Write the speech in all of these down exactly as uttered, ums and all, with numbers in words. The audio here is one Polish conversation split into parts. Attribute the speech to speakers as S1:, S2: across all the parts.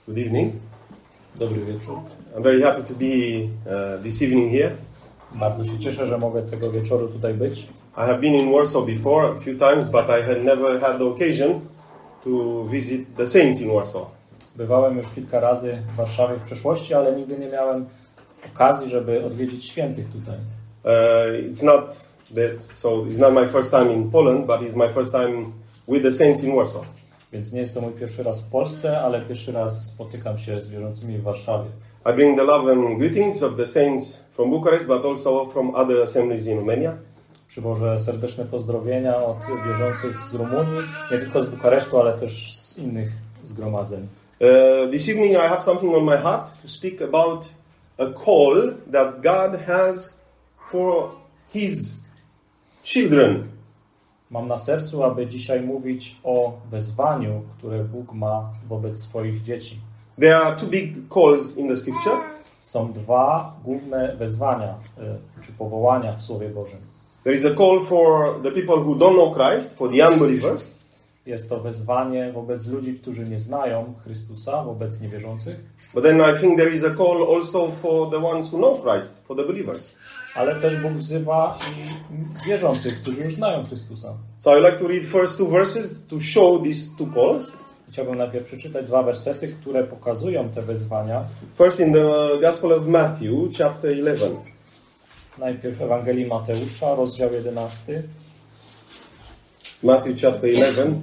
S1: Good evening.
S2: Dobry wieczór.
S1: I'm very happy to be uh, this evening here.
S2: Bardzo się cieszę, że mogę tego wieczoru tutaj być.
S1: I have been in Warsaw before a few times, but I had never had the occasion to visit the saints in Warsaw.
S2: Bywałem już kilka razy w Warszawie w przeszłości, ale nigdy nie miałem okazji, żeby odwiedzić świętych tutaj.
S1: Uh, it's not that, so it's not my first time in Poland, but it's my first time with the saints in Warsaw.
S2: Więc nie jest to mój pierwszy raz w Polsce, ale pierwszy raz spotykam się z wierzącymi w Warszawie.
S1: I bring the love and greetings of the saints from Bucharest, but also from other assemblies in Romania.
S2: Przywożę serdeczne pozdrowienia od wierzących z Rumunii, nie tylko z Bukaresztu, ale też z innych zgromadzeń.
S1: Uh, this evening I have something on my heart to speak about a call that God has for His children.
S2: Mam na sercu, aby dzisiaj mówić o wezwaniu, które Bóg ma wobec swoich dzieci.
S1: There are two big calls in the scripture.
S2: Są dwa główne wezwania, czy powołania w Słowie Bożym.
S1: There is a call for the people who don't know Christ, for the unbelievers.
S2: Jest to wezwanie wobec ludzi, którzy nie znają Chrystusa, wobec niewierzących.
S1: But then I think there is a call also for the ones who know Christ, for the believers.
S2: Ale też Bóg wzywa i wierzących, którzy już znają Chrystusa.
S1: So I would like to read first two verses to show these two calls.
S2: Chciałbym najpierw przeczytać dwa wersety, które pokazują te wezwania.
S1: First in the Gospel of Matthew, chapter eleven.
S2: Najpierw Ewangelii Mateusza, rozdział jedenasty.
S1: Matthew chapter eleven.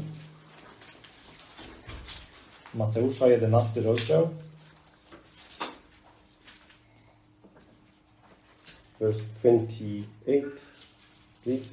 S2: Mateusza, jedenasty rozdział.
S1: Verse twenty-eight, please.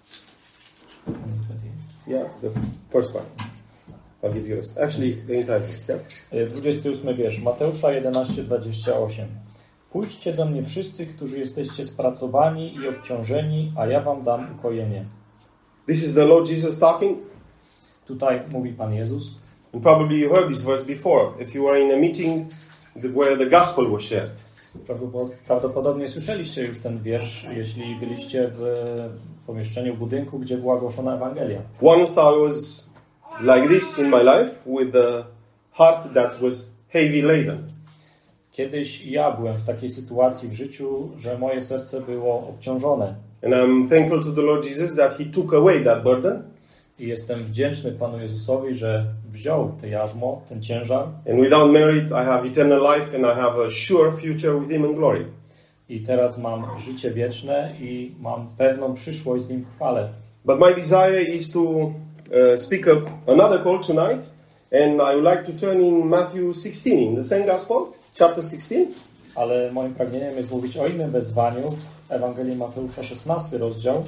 S1: Yeah, the first part. I'll give you rest. Actually, the entire verse, yeah?
S2: dwudziesty ósmy wiersz. Mateusza jedenaście, dwadzieścia osiem. Pójdźcie do mnie wszyscy, którzy jesteście spracowani i obciążeni, a ja wam dam ukojenie.
S1: This is the Lord Jesus talking.
S2: Tutaj mówi Pan Jezus.
S1: And probably you heard this verse before, if you were in a meeting where the gospel was shared.
S2: Prawdopodobnie słyszeliście już ten wiersz, jeśli byliście w pomieszczeniu, budynku, gdzie była głoszona Ewangelia.
S1: Once I was like this in my life, with a heart that was heavy laden.
S2: Kiedyś ja byłem w takiej sytuacji w życiu, że moje serce było obciążone.
S1: And I'm thankful to the Lord Jesus that He took away that burden.
S2: I jestem wdzięczny Panu Jezusowi, że wziął te jarzmo, ten ciężar.
S1: And without merit I have eternal life and I have a sure future with Him in glory.
S2: I teraz mam życie wieczne i mam pewną przyszłość z Nim w chwale.
S1: But my desire is to uh, speak up another call tonight. And I would like to turn in Matthew sixteen, in the same Gospel, chapter sixteen. Ale
S2: moim pragnieniem jest mówić o innym wezwaniu w Ewangelii Mateusza, szesnasty rozdział.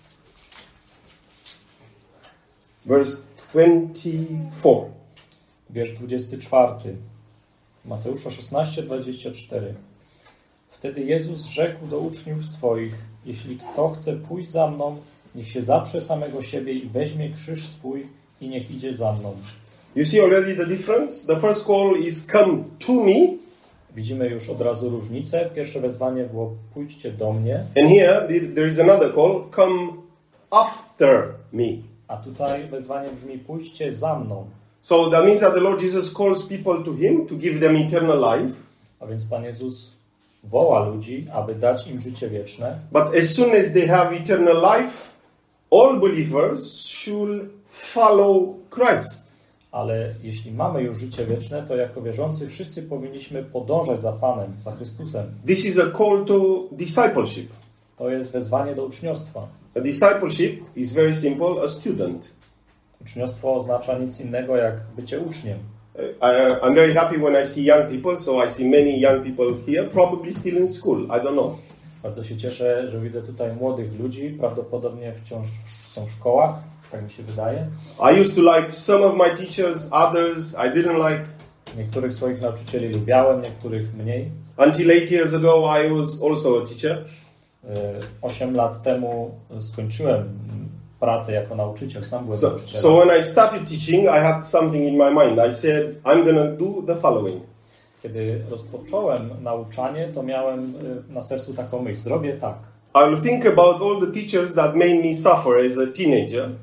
S1: Verse twenty-four.
S2: Wiersz dwudziesty czwarty. Mateusza szesnaście, dwadzieścia cztery. Wtedy Jezus rzekł do uczniów swoich: jeśli kto chce pójść za mną, niech się zaprze samego siebie i weźmie krzyż swój i niech idzie za mną.
S1: You see already the difference? The first call is come to me.
S2: Widzimy już od razu różnicę. Pierwsze wezwanie było pójdźcie do mnie.
S1: And here there is another call, come after me.
S2: A tutaj wezwanie brzmi pójdźcie za mną.
S1: So that means that the Lord Jesus calls people to Him to give them eternal life.
S2: A więc Pan Jezus woła ludzi, aby dać im życie wieczne.
S1: But as soon as they have eternal life, all believers should follow Christ.
S2: Ale jeśli mamy już życie wieczne, to jako wierzący wszyscy powinniśmy podążać za Panem, za Chrystusem.
S1: This is a call to discipleship.
S2: To jest wezwanie do uczniostwa.
S1: A discipleship is very simple, a student.
S2: Uczniostwo oznacza nic innego jak bycie uczniem.
S1: I, I'm very happy when I see young people, so I see many young people here, probably still in school, I don't know.
S2: Bardzo się cieszę, że widzę tutaj młodych ludzi, prawdopodobnie wciąż są w szkołach, tak mi się wydaje.
S1: I used to like some of my teachers, others I didn't like.
S2: Niektórych swoich nauczycieli lubiałem, niektórych mniej.
S1: Until eight years ago I was also a teacher.
S2: Osiem lat temu skończyłem pracę jako nauczyciel, sam byłem
S1: so,
S2: nauczycielem.
S1: So when I started teaching, I had something in my mind. I said, I'm going to do the following.
S2: Kiedy rozpocząłem nauczanie, to miałem na sercu taką myśl, zrobię tak.
S1: I'll think about all the teachers that made me suffer as a teenager.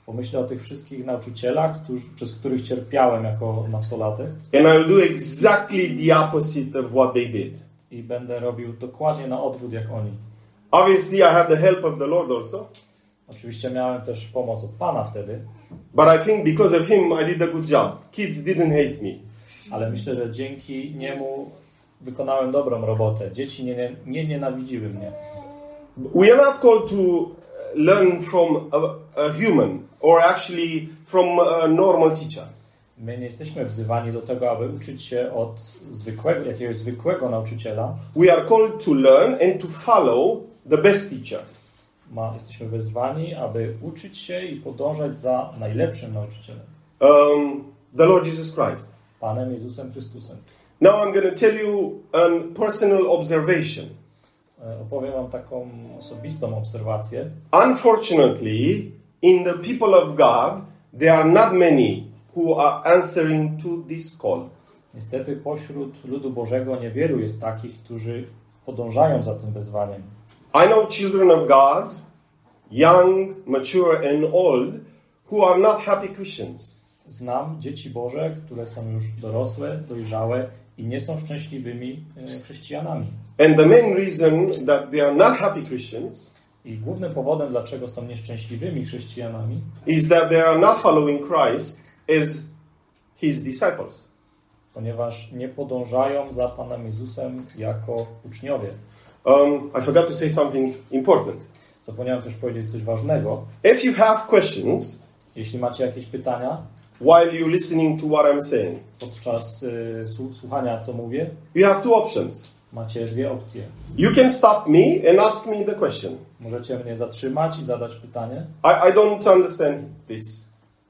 S2: Pomyślę o tych wszystkich nauczycielach, którzy, przez których cierpiałem jako nastolatek.
S1: And I will do exactly the opposite of what they did.
S2: I będę robił dokładnie na odwrót jak oni.
S1: Obviously, I had the help of the Lord also.
S2: Oczywiście miałem też pomoc od Pana wtedy.
S1: But I think because of him, I did a good job. Kids didn't hate me.
S2: Ale myślę, że dzięki niemu wykonałem dobrą robotę. Dzieci nie, nie, nie nienawidziły mnie.
S1: We are not called to learn from a, a human or actually from a normal teacher.
S2: My nie jesteśmy wzywani do tego, aby uczyć się od zwykłego, jakiegoś zwykłego nauczyciela.
S1: We are called to learn and to follow the best teacher.
S2: Ma, jesteśmy wezwani, aby uczyć się i podążać za najlepszym nauczycielem.
S1: Um, the Lord Jesus Christ.
S2: Panem Jezusem Chrystusem.
S1: Now I'm going to tell you a personal observation.
S2: Opowiem wam taką osobistą obserwację.
S1: Unfortunately, in the people of God, there are not many who are answering to this call.
S2: Niestety pośród ludu Bożego niewielu jest takich, którzy podążają za tym wezwaniem.
S1: I know children of God, young, mature and old, who are not happy Christians.
S2: Znam dzieci Boże, które są już dorosłe, dojrzałe i nie są szczęśliwymi chrześcijanami.
S1: And the main reason that they are not happy Christians
S2: I głównym powodem, dlaczego są nieszczęśliwymi chrześcijanami,
S1: is that they are not following Christ as his disciples.
S2: Ponieważ nie podążają za Panem Jezusem jako uczniowie.
S1: Um, I forgot to say something important.
S2: Zapomniałem też powiedzieć coś ważnego.
S1: If you have questions,
S2: jeśli macie jakieś pytania,
S1: while you're listening to what I'm saying,
S2: podczas y, słuchania, co mówię,
S1: you have two options.
S2: macie dwie opcje.
S1: You can stop me and ask me the question.
S2: Możecie mnie zatrzymać i zadać pytanie.
S1: I, I don't understand this.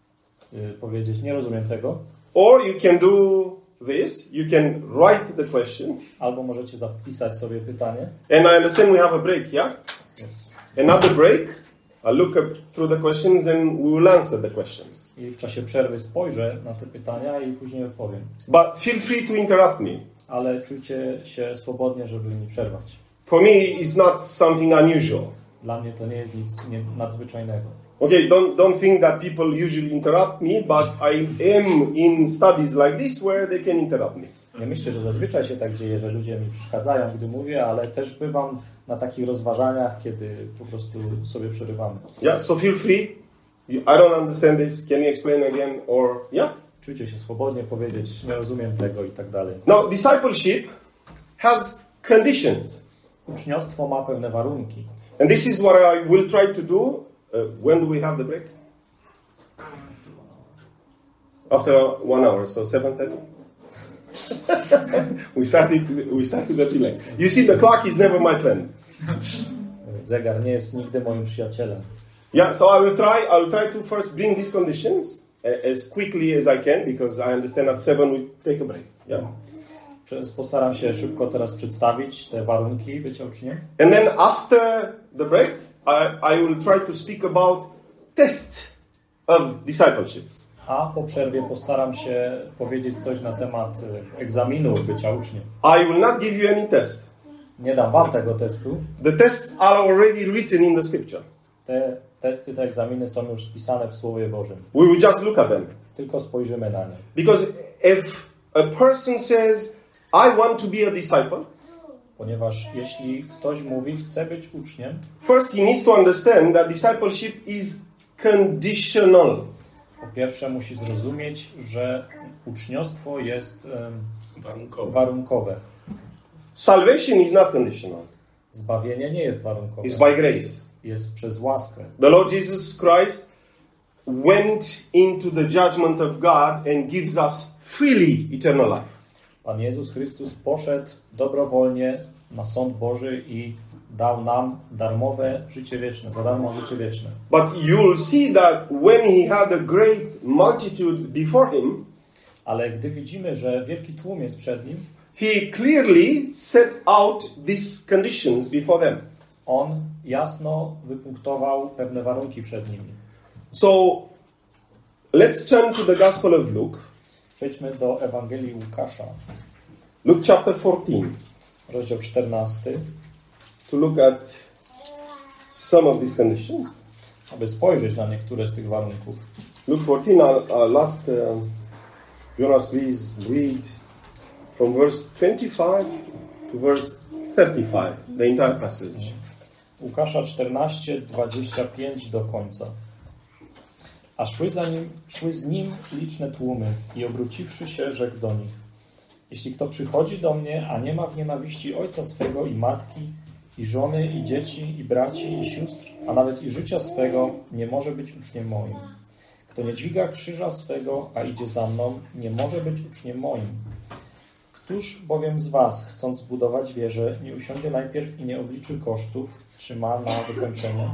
S2: Y, powiedzieć, nie rozumiem tego.
S1: Or you can do this. You can write the question.
S2: Albo możecie zapisać sobie pytanie.
S1: And I understand we have a break, yeah?
S2: Yes.
S1: Another break. I'll look up through the questions and we will answer the questions.
S2: I w czasie przerwy spojrzę na te pytania i później odpowiem.
S1: But feel free to interrupt me.
S2: Ale czujcie się swobodnie, żeby mi przerwać.
S1: For me, it's not something unusual.
S2: Dla mnie to nie jest nic nie, nadzwyczajnego.
S1: Okay, don't don't think that people usually interrupt me, but I am in studies like this where they can interrupt me.
S2: Nie myślę, że zazwyczaj się tak dzieje, że ludzie mi przeszkadzają, gdy mówię, ale też bywam na takich rozważaniach, kiedy po prostu sobie przerywamy.
S1: Yeah, so feel free. I don't understand this. Can you explain again? Or yeah.
S2: Czujcie się swobodnie powiedzieć, nie rozumiem tego i tak dalej.
S1: Now, discipleship has conditions.
S2: Uczniostwo ma pewne warunki.
S1: And this is what I will try to do. Uh, when do we have the break? After one hour, so seven thirty. we started. We started a bit late. You see, the clock is never my friend.
S2: Zegar nie jest nigdy moim przyjacielem.
S1: Yeah, so I will try. I will try to first bring these conditions as quickly as I can, because I understand at seven we take a break. Yeah.
S2: Postaram się szybko teraz przedstawić te warunki bycia uczniem.
S1: And then after the break, I, I will try to speak about tests of discipleship.
S2: A po przerwie postaram się powiedzieć coś na temat egzaminu bycia uczniem.
S1: I will not give you any test.
S2: Nie dam wam tego testu.
S1: The tests are already written in the scripture.
S2: Te testy, te egzaminy są już spisane w Słowie Bożym.
S1: We will just look at them.
S2: Tylko spojrzymy na nie.
S1: Because if a person says, I want to be a disciple,
S2: ponieważ jeśli ktoś mówi, chce być uczniem,
S1: first he needs to understand that discipleship is conditional.
S2: Po pierwsze musi zrozumieć, że uczniostwo jest um,
S1: warunkowe.
S2: warunkowe.
S1: Salvation is not conditional.
S2: Zbawienie nie jest warunkowe.
S1: It's by grace.
S2: Jest przez łaskę.
S1: The Lord Jesus Christ went into the judgment of God and gives us freely eternal life.
S2: Pan Jezus Chrystus poszedł dobrowolnie na sąd Boży i dał nam darmowe życie wieczne, za darmo życie wieczne.
S1: But you'll see that when he had a great multitude before him,
S2: ale gdy widzimy, że wielki tłum jest przed nim,
S1: he clearly set out these conditions before them.
S2: On jasno wypunktował pewne warunki przed nimi.
S1: So let's turn to the Gospel of Luke.
S2: Przejdźmy do Ewangelii Łukasza.
S1: Luke chapter fourteen.
S2: Rozdział czternasty.
S1: To look at some of these conditions.
S2: aby spojrzeć na niektóre z tych warunków.
S1: Luke fourteen, I'll, I'll ask uh, Jonas, please read from verse twenty-five to verse thirty-five, the entire passage.
S2: Łukasza czternaście, dwadzieścia pięć do końca. A szły, za nim, szły z nim liczne tłumy i obróciwszy się, rzekł do nich: jeśli kto przychodzi do mnie, a nie ma w nienawiści ojca swego i matki, i żony, i dzieci, i braci, i sióstr, a nawet i życia swego, nie może być uczniem moim. Kto nie dźwiga krzyża swego, a idzie za mną, nie może być uczniem moim. Któż bowiem z was, chcąc budować wieżę, nie usiądzie najpierw i nie obliczy kosztów, czy ma na wykończenie?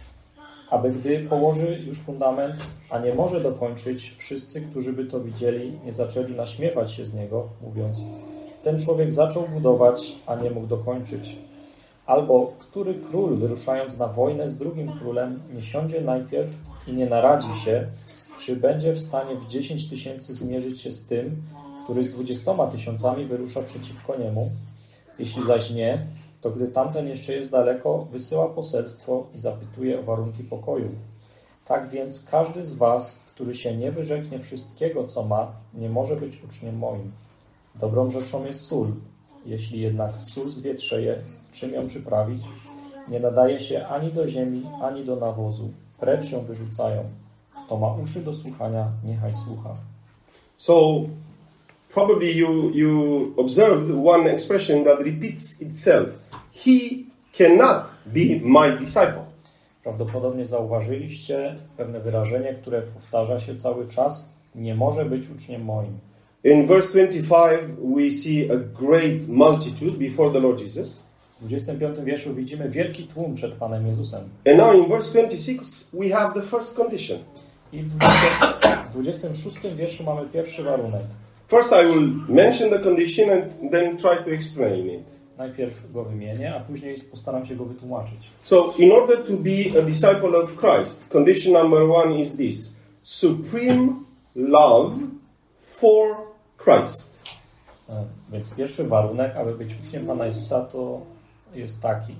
S2: Aby gdy położy już fundament, a nie może dokończyć, wszyscy, którzy by to widzieli, nie zaczęli naśmiewać się z niego, mówiąc: ten człowiek zaczął budować, a nie mógł dokończyć. Albo który król, wyruszając na wojnę z drugim królem, nie siądzie najpierw i nie naradzi się, czy będzie w stanie w dziesięć tysięcy zmierzyć się z tym, który z dwudziestoma tysiącami wyrusza przeciwko niemu? Jeśli zaś nie, to gdy tamten jeszcze jest daleko, wysyła poselstwo i zapytuje o warunki pokoju. Tak więc każdy z was, który się nie wyrzeknie wszystkiego, co ma, nie może być uczniem moim. Dobrą rzeczą jest sól. Jeśli jednak sól zwietrzeje, czym ją przyprawić? Nie nadaje się ani do ziemi, ani do nawozu. Precz ją wyrzucają. Kto ma uszy do słuchania, niechaj słucha.
S1: So, probably you, you observed one expression that repeats itself. He cannot be my disciple.
S2: Prawdopodobnie zauważyliście pewne wyrażenie, które powtarza się cały czas. Nie może być uczniem moim.
S1: In verse twenty-five, we see a great multitude before the Lord Jesus.
S2: W dwudziestym piątym wierszu widzimy wielki tłum przed Panem Jezusem.
S1: And now in verse twenty-six, we have the first condition.
S2: I w dwudziestym szóstym wierszu mamy pierwszy warunek.
S1: First I will mention the condition and then try to explain it.
S2: Najpierw go wymienię, a później postaram się go wytłumaczyć.
S1: So, in order to be a disciple of Christ, condition number one is this: supreme love for Christ.
S2: Więc pierwszy warunek, aby być uczniem Pana Jezusa, to jest taki.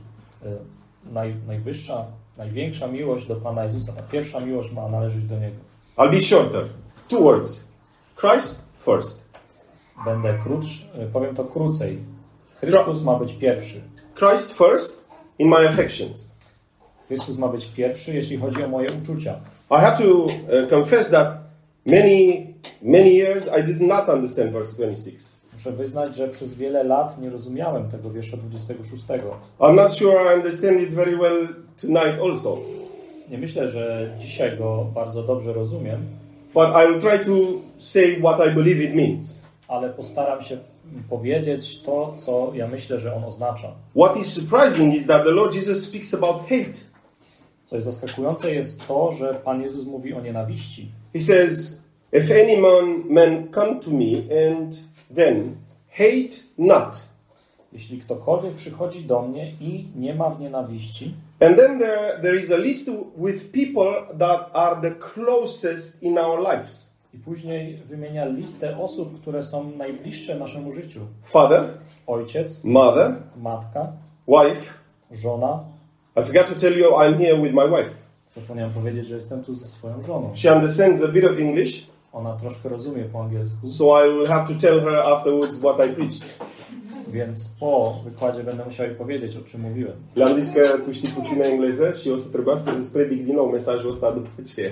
S2: Naj, najwyższa, największa miłość do Pana Jezusa, ta pierwsza miłość ma należeć do Niego.
S1: I'll be shorter. Two words. Christ first.
S2: Będę krótszy, powiem to krócej. Chrystus ma być pierwszy.
S1: Christ first in my affections.
S2: Chrystus ma być pierwszy, jeśli chodzi o moje uczucia.
S1: I have to uh, confess that many, many years I did not understand verse twenty-six.
S2: Muszę wyznać, że przez wiele lat nie rozumiałem tego wiersza dwudziestego szóstego.
S1: I'm not sure I understand it very well tonight also.
S2: Nie myślę, że dzisiaj go bardzo dobrze rozumiem.
S1: But I will try to say what I believe it means.
S2: Ale postaram się powiedzieć to, co ja myślę, że on oznacza.
S1: What is surprising is that the Lord Jesus speaks about hate.
S2: Co jest zaskakujące, jest to, że Pan Jezus mówi o nienawiści.
S1: He says, if any man, man come to me and then hate not.
S2: Jeśli ktokolwiek przychodzi do mnie i nie ma w nienawiści.
S1: And then there, there is a list with people that are the closest in our lives.
S2: I później wymienia listę osób, które są najbliższe naszemu życiu.
S1: Father,
S2: ojciec,
S1: mother,
S2: matka,
S1: wife,
S2: żona.
S1: I forgot to tell you I'm here with my wife.
S2: Zapomniałem powiedzieć, że jestem tu ze swoją żoną.
S1: She understands a bit of English.
S2: Ona troszkę rozumie po angielsku.
S1: So I will have to tell her afterwards what I preached.
S2: Więc po wykładzie będę musiał jej powiedzieć, o czym mówiłem.
S1: Le-am zis că tu știi puțină engleză și o să trebuiască să-ți predic din nou mesajul ăsta după aceea.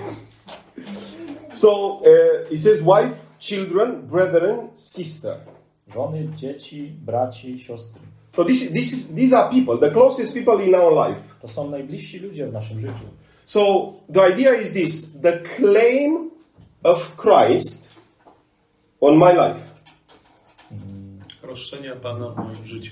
S1: So, uh, he says wife, children, brethren, sister.
S2: Żony, dzieci, braci, siostry.
S1: So this, this is, these are people, the closest people in our life.
S2: To są najbliżsi ludzie w naszym życiu.
S1: So the idea is this: the claim of Christ on my life.
S3: Roszczenia Pana w moim życiu.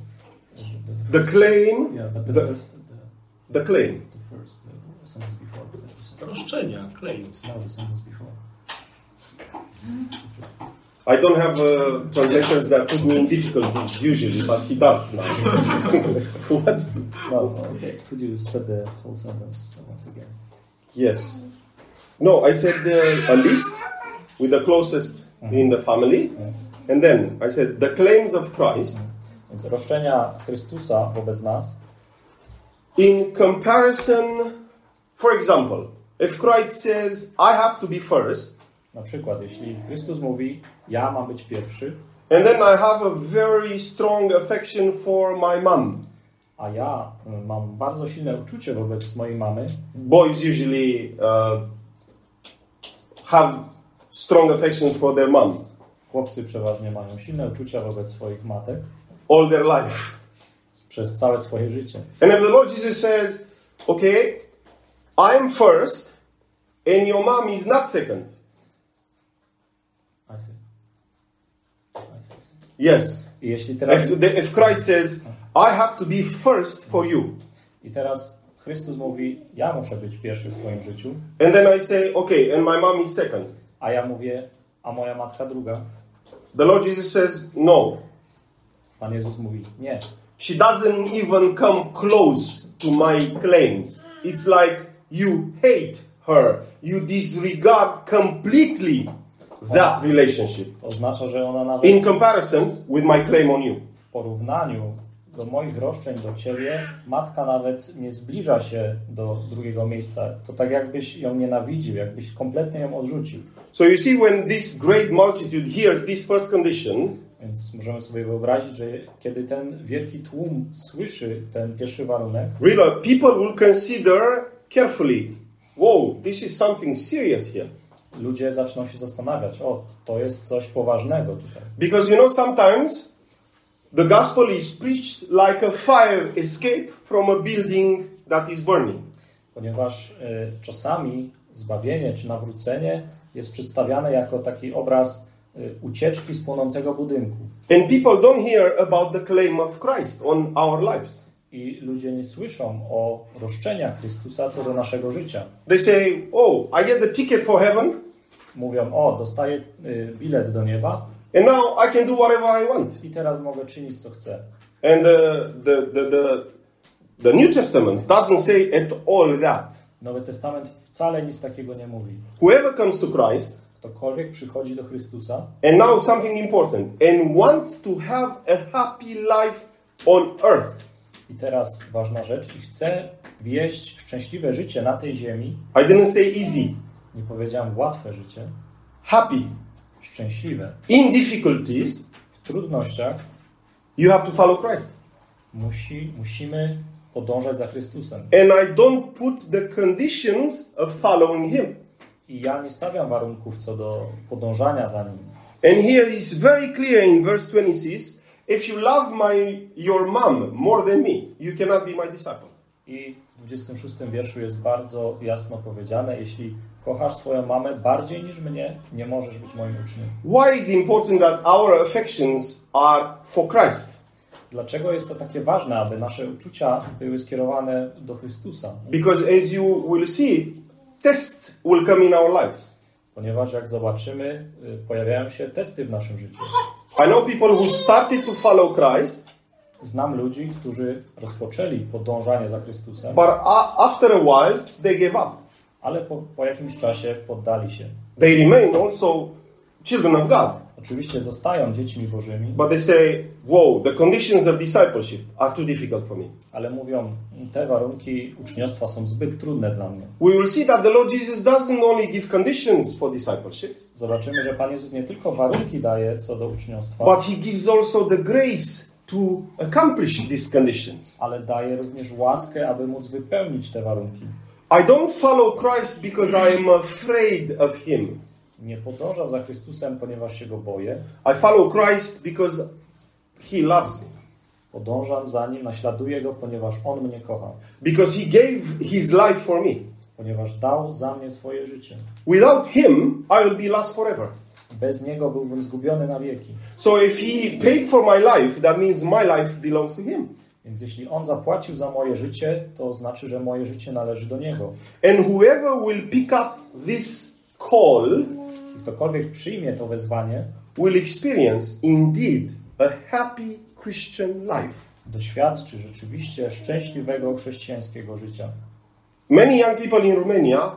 S1: The claim.
S2: Yeah, but the,
S1: the,
S2: first, the,
S1: the claim.
S2: the first, the sentence before.
S3: Roszczenia, claims.
S2: No, the sentence before.
S1: I don't have uh, translators that put me in difficulties usually, but he does now. What?
S2: No, okay. Could you say the whole sentence once again?
S1: Yes. No, I said uh, a list with the closest mm-hmm. in the family.
S2: Yeah.
S1: And then I said the claims of Christ.
S2: Więc roszczenia Chrystusa wobec nas.
S1: In comparison For example, if Christ says, I have to be first,
S2: Na przykład, jeśli Chrystus mówi, ja mam być pierwszy,
S1: and then I have a very strong affection for my mom.
S2: a ja y, mam bardzo silne uczucie wobec mojej mamy,
S1: Boys usually uh, have strong affections for their mom
S2: chłopcy przeważnie mają silne uczucia wobec swoich matek
S1: all their life.
S2: przez całe swoje życie.
S1: And if the Lord Jesus says, okay, I'm first, and your mom is not second.
S2: I see. I see.
S1: Yes.
S2: I jeśli teraz,
S1: If, the, if Christ says, I have to be first for you.
S2: i teraz Chrystus mówi, ja muszę być pierwszy w twoim życiu,
S1: And then I say, okay, and my mom is second.
S2: a ja mówię, a moja matka druga.
S1: The Lord Jesus says, no.
S2: Pan Jezus mówi, nie.
S1: She doesn't even come close to my claims. It's like you hate her. You disregard completely that relationship
S2: To oznacza, że ona nawet
S1: in comparison with my claim on you.
S2: w porównaniu do moich roszczeń do ciebie, matka nawet nie zbliża się do drugiego miejsca. To tak jakbyś ją nienawidził, jakbyś kompletnie ją odrzucił.
S1: So you see, when this great multitude hears this first condition,
S2: Więc możemy sobie wyobrazić, że kiedy ten wielki tłum słyszy ten pierwszy warunek,
S1: really, people will consider carefully, whoa, this is something serious here.
S2: ludzie zaczną się zastanawiać, o, to jest coś poważnego tutaj.
S1: Because, you know, sometimes the gospel is preached like a fire escape from a building that is burning.
S2: Ponieważ y, czasami zbawienie czy nawrócenie jest przedstawiane jako taki obraz y, ucieczki z płonącego budynku.
S1: And people don't hear about the claim of Christ on our lives.
S2: I ludzie nie słyszą o roszczeniach Chrystusa co do naszego życia.
S1: They say, oh, I get the ticket for heaven,
S2: Mówią, o, dostaję y, bilet do nieba
S1: and now I can do whatever I want.
S2: i teraz mogę czynić, co chcę.
S1: And the, the, the, the, the New Testament doesn't say at all that.
S2: Nowy Testament wcale nic takiego nie mówi.
S1: Whoever comes to Christ,
S2: Ktokolwiek przychodzi do Chrystusa
S1: and now something important, and wants to have a happy life on earth.
S2: i teraz ważna rzecz, i chce wieść szczęśliwe życie na tej ziemi,
S1: I didn't say easy.
S2: nie powiedziałem łatwe życie,
S1: Happy.
S2: szczęśliwe,
S1: In difficulties,
S2: w trudnościach,
S1: you have to follow Christ.
S2: musi, musimy podążać za Chrystusem.
S1: And I don't put the conditions of following Him.
S2: I ja nie stawiam warunków co do podążania za Nim.
S1: And here is very clear in verse twenty-six, if you love my, your mom more than me, you cannot be my disciple.
S2: I w dwudziestym szóstym wierszu jest bardzo jasno powiedziane, jeśli kochasz swoją mamę bardziej niż mnie, nie możesz być moim uczniem.
S1: Why is it important that our affections are for Christ?
S2: Dlaczego jest to takie ważne, aby nasze uczucia były skierowane do Chrystusa?
S1: Because as you will see, tests will come in our lives.
S2: Ponieważ jak zobaczymy, y, pojawiają się testy w naszym życiu.
S1: I know people who started to follow Christ,
S2: Znam ludzi, którzy rozpoczęli podążanie za Chrystusem,
S1: but a- after a while they gave up.
S2: ale po, po jakimś czasie poddali się.
S1: They remain also children of God,
S2: Oczywiście zostają dziećmi Bożymi,
S1: but they say, whoa, the conditions of discipleship are too difficult for me.
S2: ale mówią, te warunki uczniostwa są zbyt trudne dla mnie.
S1: We will see that the Lord Jesus doesn't only give conditions for discipleship,
S2: Zobaczymy, że Pan Jezus nie tylko warunki daje co do uczniostwa,
S1: but He gives also the grace to accomplish these conditions.
S2: ale daje również łaskę, aby móc wypełnić te warunki.
S1: I don't follow Christ because I am afraid of Him.
S2: Nie podążam za Chrystusem, ponieważ się Go boję.
S1: I follow Christ because He loves me.
S2: Podążam za Nim, naśladuję Go, ponieważ On mnie kocha.
S1: Because He gave His life for me.
S2: Ponieważ dał za mnie swoje życie.
S1: Without Him, I will be lost forever.
S2: Bez Niego byłbym zgubiony na wieki.
S1: So if He paid for my life, that means my life belongs to Him.
S2: Więc jeśli On zapłacił za moje życie, to znaczy, że moje życie należy do Niego.
S1: And whoever will pick up this call
S2: I ktokolwiek przyjmie to wezwanie,
S1: will experience indeed a happy Christian life.
S2: doświadczy rzeczywiście szczęśliwego chrześcijańskiego życia.
S1: Many young people in Romania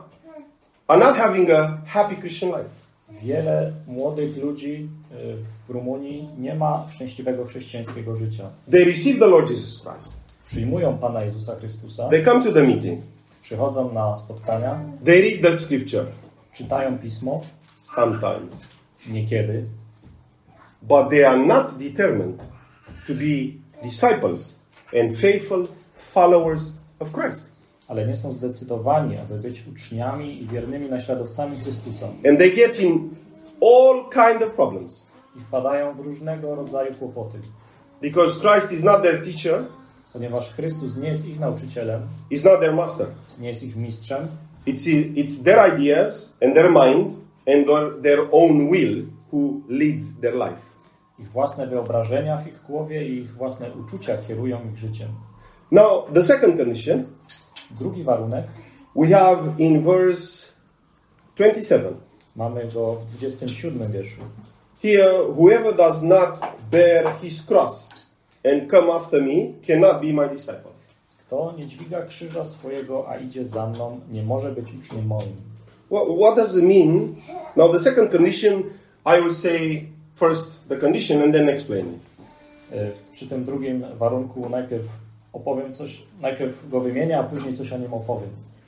S1: are not having a happy Christian life.
S2: Wiele młodych ludzi y, w Rumunii nie ma szczęśliwego chrześcijańskiego życia.
S1: They receive the Lord Jesus Christ.
S2: Przyjmują Pana Jezusa Chrystusa,
S1: They come to the meeting.
S2: Przychodzą na spotkania,
S1: they read the scripture
S2: czytają pismo,
S1: sometimes,
S2: niekiedy,
S1: but they are not determined to be disciples and faithful followers of Christ.
S2: ale nie są zdecydowani, aby być uczniami i wiernymi naśladowcami Chrystusa.
S1: And they get in all kind of problems
S2: I wpadają w różnego rodzaju kłopoty.
S1: because Christ is not their teacher,
S2: Ponieważ Chrystus nie jest ich nauczycielem,
S1: is not their master.
S2: nie jest ich mistrzem,
S1: It's, it's their ideas and their mind and their, their own will who leads their life.
S2: ich własne wyobrażenia w ich głowie i ich własne uczucia kierują ich życiem.
S1: Now, the second condition
S2: Drugi warunek
S1: we have in verse twenty-seven.
S2: mamy go w dwudziestym siódmym wierszu.
S1: Here, whoever does not bear his cross and come after me cannot be my disciple.
S2: Kto nie dźwiga krzyża swojego, a idzie za mną, nie może być uczniem moim.
S1: What, what does it mean? Now, the second condition, I will say first the condition and then explain it.
S2: Y, Przy tym drugim warunku najpierw opowiem coś, najpierw go wymienię, a później coś o nim opowiem.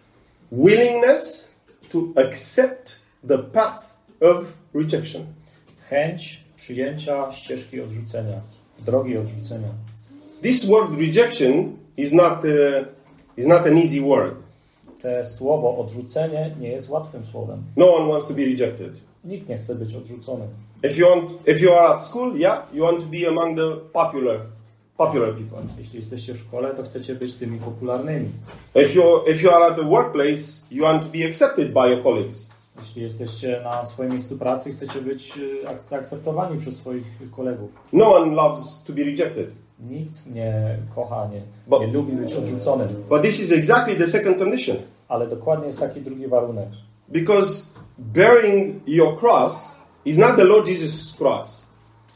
S1: Willingness to accept the path of rejection.
S2: Chęć przyjęcia ścieżki odrzucenia, drogi odrzucenia.
S1: This word rejection is not, uh, is not an easy word.
S2: Te słowo odrzucenie nie jest łatwym słowem.
S1: No one wants to be rejected.
S2: Nikt nie chce być odrzucony.
S1: If you want, if you are at school, yeah, you want to be among the popular, popular people.
S2: Jeśli jesteście w szkole, to chcecie być tymi popularnymi.
S1: If you if you are at the workplace, you want to be accepted by your colleagues.
S2: Jeśli jesteście na swoim miejscu pracy, chcecie być y, ak- zaakceptowani przez swoich kolegów.
S1: No one loves to be rejected.
S2: Nikt nie kocha, nie,
S1: Bo-
S2: nie lubi być odrzuconym.
S1: But this is exactly the second condition.
S2: Ale dokładnie jest taki drugi warunek.
S1: Because bearing your cross is not the Lord Jesus' cross.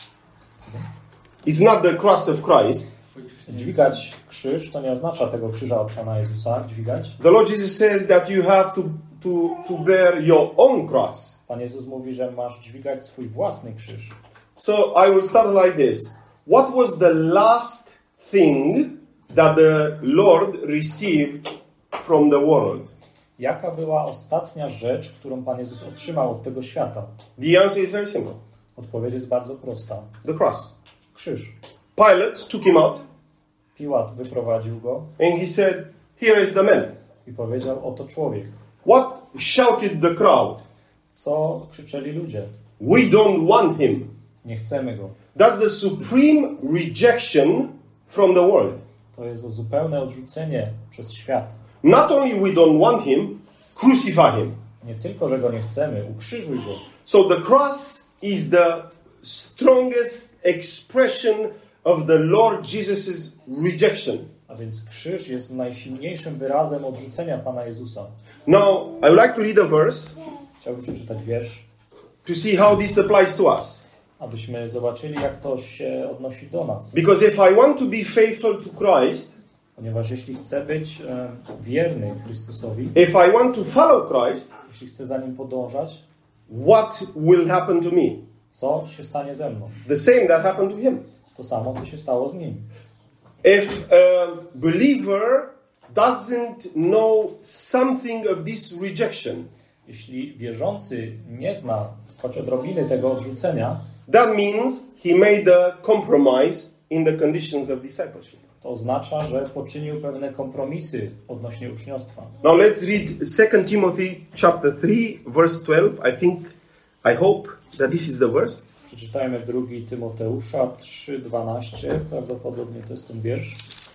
S1: It's not the cross of Christ.
S2: Dźwigać krzyż to nie oznacza tego krzyża od Pana Jezusa, dźwigać.
S1: The Lord Jesus says that you have to, to, to bear your own cross.
S2: Pan Jezus mówi, że masz dźwigać swój własny krzyż.
S1: So I will start like this. What was the last thing that the Lord received from the world?
S2: Jaka była ostatnia rzecz, którą Pan Jezus otrzymał od tego świata?
S1: The answer is very simple.
S2: Odpowiedź jest bardzo prosta.
S1: The cross.
S2: Krzyż.
S1: Pilate took him out
S2: Piłat wyprowadził go
S1: and he said, here is the man.
S2: i powiedział, oto człowiek.
S1: What shouted the crowd?
S2: Co krzyczeli ludzie?
S1: We don't want him.
S2: Nie chcemy go.
S1: That's the supreme rejection from the world.
S2: To jest zupełne odrzucenie przez świat.
S1: Not only we don't want him, crucify him.
S2: Nie tylko, że go nie chcemy, ukrzyżuj go.
S1: So the cross is the strongest expression of the Lord Jesus' rejection.
S2: A więc krzyż jest najsilniejszym wyrazem odrzucenia Pana Jezusa.
S1: Now, I would like to read a verse
S2: Chciałbym przeczytać wiersz,
S1: to see how this applies to us.
S2: abyśmy zobaczyli, jak to się odnosi do nas.
S1: Because if I want to be faithful to Christ,
S2: Ponieważ jeśli chcę być e, wierny Chrystusowi,
S1: if I want to follow Christ,
S2: jeśli chcę za Nim podążać,
S1: what will happen to me?
S2: co się stanie ze mną?
S1: The same that happened to him.
S2: To samo, co się stało z Nim.
S1: If a believer doesn't know something of this rejection,
S2: Jeśli wierzący nie zna choć odrobiny tego odrzucenia,
S1: that means he made a compromise in the conditions of discipleship.
S2: to oznacza, że poczynił pewne kompromisy odnośnie uczniostwa.
S1: Now let's read Second Timothy chapter three, verse twelve. I think, I hope that this is the verse.
S2: Przeczytajmy drugi Tymoteusza trzy dwanaście. Prawdopodobnie to jest ten wiersz.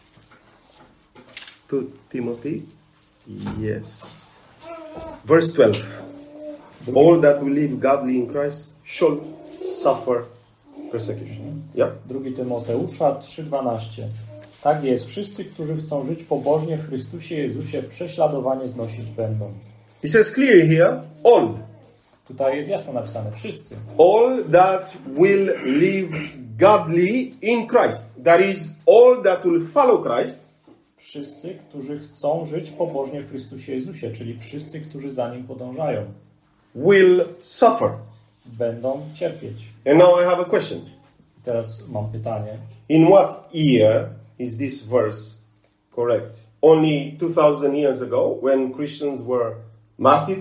S1: To Timothy. Yes. Verse twelve. All that will live godly in Christ shall suffer persecution. Yeah.
S2: drugi Tymoteusza trzy dwanaście. Tak jest, wszyscy, którzy chcą żyć pobożnie w Chrystusie Jezusie, prześladowanie znosić będą.
S1: He says clearly here, all.
S2: Tutaj jest jasno napisane, wszyscy.
S1: All that will live godly in Christ. That is, all that will follow Christ.
S2: Wszyscy, którzy chcą żyć pobożnie w Chrystusie Jezusie, czyli wszyscy, którzy za Nim podążają,
S1: Will suffer.
S2: będą cierpieć.
S1: And now I have a question.
S2: I teraz mam pytanie.
S1: In what year is this verse Correct. Only two thousand years ago, when Christians were martyred,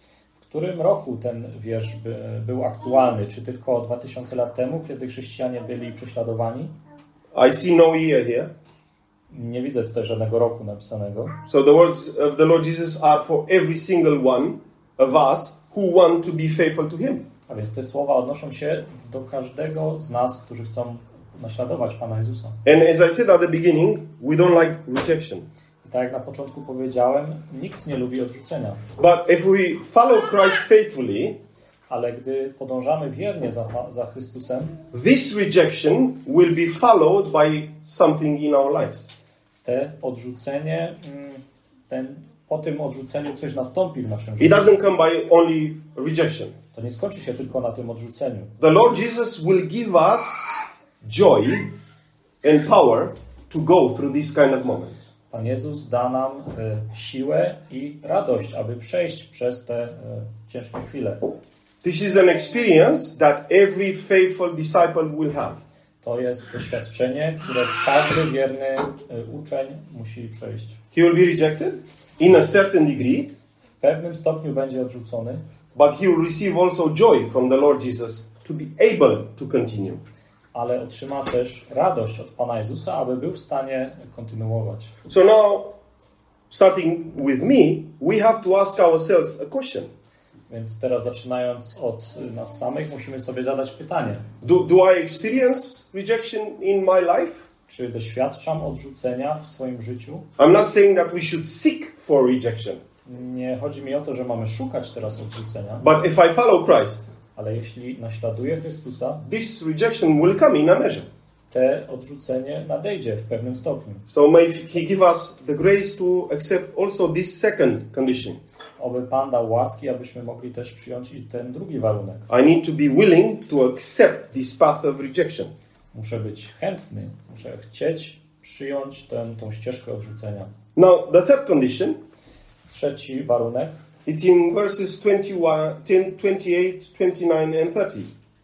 S2: W którym roku ten wiersz by, był aktualny? Czy tylko dwa tysiące lat temu, kiedy chrześcijanie byli prześladowani?
S1: I see no year here.
S2: Nie widzę tutaj żadnego roku napisanego.
S1: So the words of the Lord Jesus are for every single one of us who want to be faithful to Him.
S2: A więc te słowa odnoszą się do każdego z nas, którzy chcą naśladować Pana Jezusa.
S1: And as I said at the beginning, we don't like rejection.
S2: I tak jak na początku powiedziałem, nikt nie lubi odrzucenia.
S1: But if we follow Christ faithfully,
S2: Ale gdy podążamy wiernie za, za Chrystusem,
S1: this rejection will be followed by something in our lives.
S2: te odrzucenie, mm, ten, po tym odrzuceniu coś nastąpi w naszym
S1: It
S2: życiu.
S1: doesn't come by only rejection.
S2: To nie skończy się tylko na tym odrzuceniu.
S1: The Lord Jesus will give us joy and power to go through these kind of moments.
S2: Pan Jezus da nam y, siłę i radość, aby przejść przez te y, ciężkie chwile.
S1: This is an experience that every faithful disciple will have.
S2: To jest doświadczenie, które każdy wierny y, uczeń musi przejść.
S1: He will be rejected in a certain degree,
S2: W pewnym stopniu będzie odrzucony,
S1: but he will receive also joy from the Lord Jesus to be able to continue.
S2: ale otrzyma też radość od Pana Jezusa, aby był w stanie kontynuować.
S1: So now, starting with me, we have to ask ourselves a question.
S2: Więc teraz zaczynając od nas samych, musimy sobie zadać pytanie.
S1: Do, do I experience rejection in my life?
S2: Czy doświadczam odrzucenia w swoim życiu?
S1: I'm not saying that we should seek for rejection,
S2: Nie chodzi mi o to, że mamy szukać teraz odrzucenia,
S1: but if I follow Christ,
S2: ale jeśli naśladuję Chrystusa,
S1: this rejection will come in a measure.
S2: te odrzucenie nadejdzie w pewnym stopniu.
S1: So may He give us the grace to accept also this second condition.
S2: Oby Pan dał łaski, abyśmy mogli też przyjąć i ten drugi warunek.
S1: I need to be willing to accept this path of rejection.
S2: Muszę być chętny, muszę chcieć przyjąć tę, tą ścieżkę odrzucenia.
S1: Now, the third condition,
S2: Trzeci warunek
S1: it's in verses twenty-one, ten, twenty-eight, twenty-nine and thirty.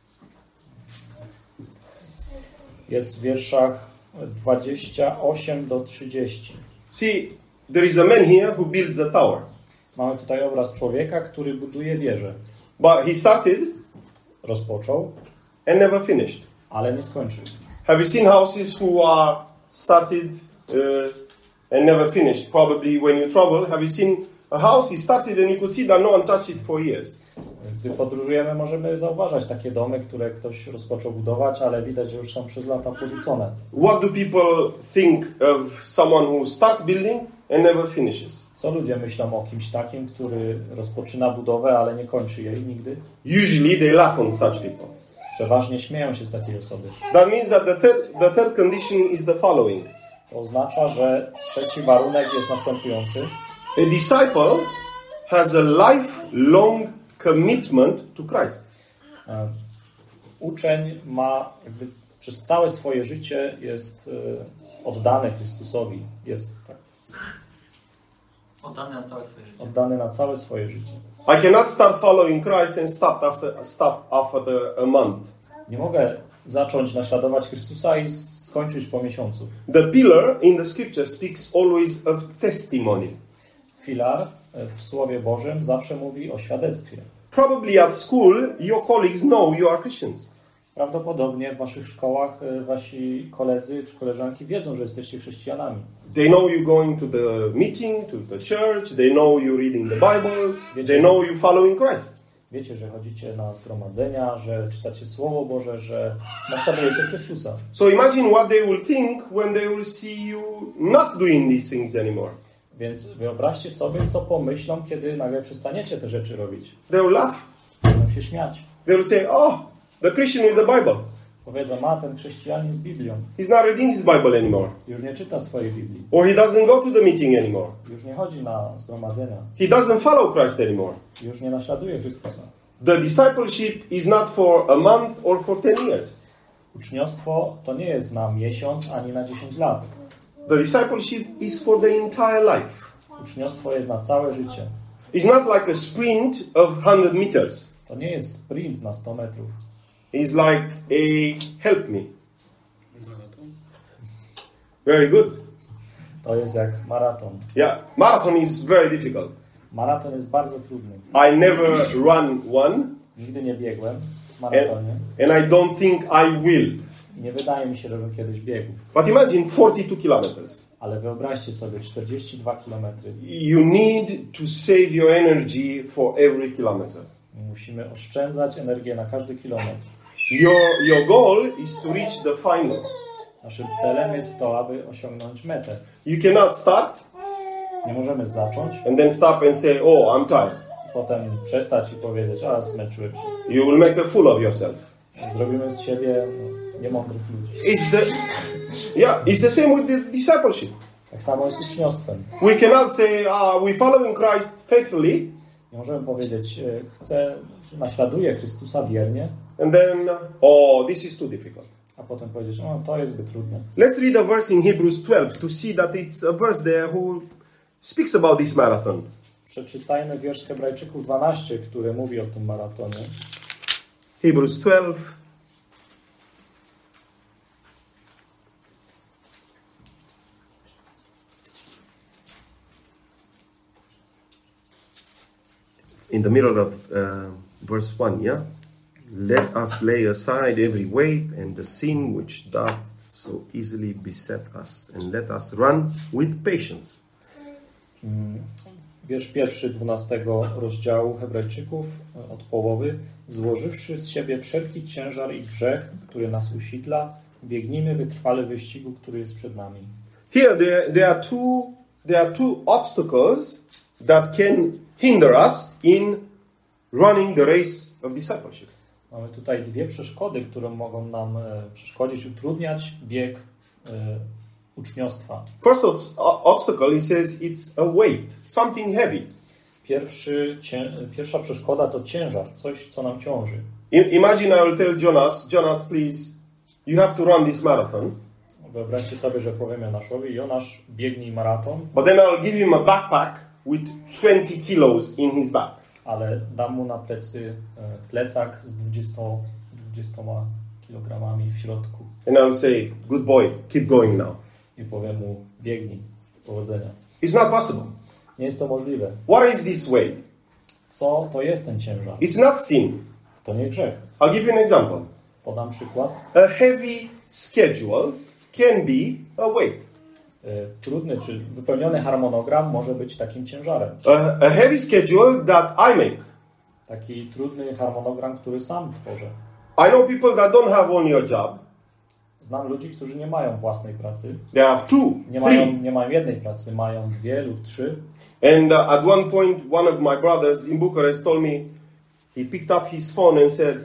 S2: jest w wierszach dwudziestym ósmym do trzydziestu.
S1: See, there is a man here who builds a tower.
S2: Mamy tutaj obraz człowieka, który buduje wieżę.
S1: But he started
S2: Rozpoczął,
S1: and never finished.
S2: ale nie skończył.
S1: Have you seen houses who are started uh, and never finished? Probably when you travel, have you seen a house he started and you could see that no one touched it for years?
S2: Gdy podróżujemy, możemy zauważać takie domy, które ktoś rozpoczął budować, ale widać, że już są przez lata porzucone.
S1: What do people think of someone who starts building and never finishes?
S2: Co ludzie myślą o kimś takim, który rozpoczyna budowę, ale nie kończy jej nigdy?
S1: Usually they laugh on such people.
S2: Przeważnie śmieją się z takiej osoby.
S1: That means that the third, the third condition is the following.
S2: To oznacza, że trzeci warunek jest następujący.
S1: A disciple has a lifelong commitment to Christ.
S2: E, Uczeń ma jakby przez całe swoje życie jest e, oddany Chrystusowi. Jest tak,
S4: Oddany na całe swoje życie.
S2: oddany na całe swoje życie.
S1: I cannot start following Christ and stop after stop after a month.
S2: Nie mogę zacząć naśladować Chrystusa i skończyć po miesiącu.
S1: The pillar in the scripture speaks always of testimony.
S2: Filar w Słowie Bożym zawsze mówi o świadectwie.
S1: Probably at school, your colleagues know you are Christians.
S2: Prawdopodobnie w waszych szkołach e, wasi koledzy czy koleżanki wiedzą, że jesteście chrześcijanami.
S1: They know you going to the meeting, to the church. They know you reading the Bible.
S2: Wiecie,
S1: They know you following Christ.
S2: Wiecie, że chodzicie na zgromadzenia, że czytacie Słowo Boże, że naśladujecie Chrystusa.
S1: So imagine what they will think when they will see you not doing these things anymore.
S2: Więc wyobraźcie sobie, co pomyślą, kiedy nagle przestaniecie te rzeczy robić.
S1: They will laugh.
S2: Będą się śmiać.
S1: They will say, "Oh, the Christian with the Bible.
S2: Powiedzą, a ten chrześcijanin z Biblią
S1: He's not reading his Bible anymore.
S2: już nie czyta swojej Biblii.
S1: Or he doesn't go to the meeting anymore.
S2: Już nie chodzi na zgromadzenia.
S1: He doesn't follow Christ anymore."
S2: Już nie naśladuje Chrystusa.
S1: The discipleship is not for a month or for ten years.
S2: Uczniostwo to nie jest na miesiąc ani na dziesięć lat.
S1: The discipleship is for the entire life.
S2: Uczniostwo jest na całe życie.
S1: It's not like a sprint of one hundred meters.
S2: To nie jest sprint na sto metrów.
S1: It's like a help me. Very good.
S2: To jest jak maraton.
S1: Yeah, marathon is very difficult.
S2: Maraton jest bardzo trudny.
S1: I never run one,
S2: Nigdy nie biegłem w maratonie.
S1: and I don't think I will.
S2: I nie wydaje mi się, żebym kiedyś biegł.
S1: But imagine forty-two kilometers.
S2: Ale wyobraźcie sobie czterdzieści dwa kilometry.
S1: You need to save your energy for every kilometer.
S2: Musimy oszczędzać energię na każdy kilometr.
S1: Your, your goal is to reach the final.
S2: Naszym celem jest to, aby osiągnąć metę.
S1: You cannot start
S2: Nie możemy zacząć,
S1: and then stop and say, oh, I'm tired.
S2: potem przestać i powiedzieć, a zmęczyłem się.
S1: You will make a fool of yourself.
S2: Zrobimy z siebie no, niemądrych ludzi.
S1: It's the, yeah, it's the same with the discipleship.
S2: Tak samo jest z uczniostwem.
S1: We cannot say, ah, we following Christ faithfully,
S2: Nie możemy powiedzieć, e, chcę, że naśladuję Chrystusa wiernie,
S1: and then, oh, this is too difficult.
S2: a potem powiedzieć, no to jest zbyt trudne.
S1: Let's read a verse in Hebrews twelve to see that it's a verse there who speaks about this marathon.
S2: Przeczytajmy wiersz z Hebrajczyków dwanaście, który mówi o tym maratonie.
S1: Hebrews twelve. In the middle of uh, verse one, yeah? Let us lay aside every weight and the sin which doth so easily beset us, and let us run with patience.
S2: Wiersz pierwszy dwunastego rozdziału Hebrajczyków od połowy. Złożywszy z siebie wszelki ciężar i grzech, który nas usidla, biegnijmy wytrwale wyścigu, który jest przed nami.
S1: Here there, there are two there are two obstacles that can hinder us in running the race of discipleship.
S2: Mamy tutaj dwie przeszkody, które mogą nam e, przeszkodzić, utrudniać bieg e, uczniostwa.
S1: First ob- obstacle, he says, it's a weight, something heavy.
S2: Pierwszy, cię, pierwsza przeszkoda to ciężar, coś, co nam ciąży.
S1: I- imagine I will tell Jonas, Jonas, please, you have to run this marathon.
S2: Wyobraźcie sobie, że powiem Jonaszowi, Jonasz, biegnij maraton,
S1: But then I'll give him a backpack with twenty kilos in his back.
S2: ale dam mu na plecy e, plecak z dwudziestoma kilogramami w środku
S1: And I'll say, good boy, keep going now.
S2: i powiem mu, biegnij, powodzenia.
S1: It's not possible.
S2: Nie jest to możliwe.
S1: What is this weight?
S2: Co to jest ten ciężar?
S1: It's not sin.
S2: To nie grzech.
S1: I'll give you an example.
S2: Podam przykład.
S1: A heavy schedule can be a weight.
S2: E, Trudny czy wypełniony harmonogram może być takim ciężarem.
S1: A, a heavy schedule that I make.
S2: Taki trudny harmonogram, który sam tworzę.
S1: I know people that don't have only a job.
S2: Znam ludzi, którzy nie mają własnej pracy.
S1: They have two,
S2: Nie mają,
S1: three.
S2: nie mają jednej pracy, mają dwie lub trzy.
S1: And uh, at one point, one of my brothers in Bucharest told me, he picked up his phone and said,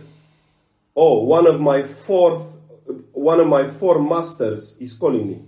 S1: oh, one of my fourth, one of my four masters is calling me.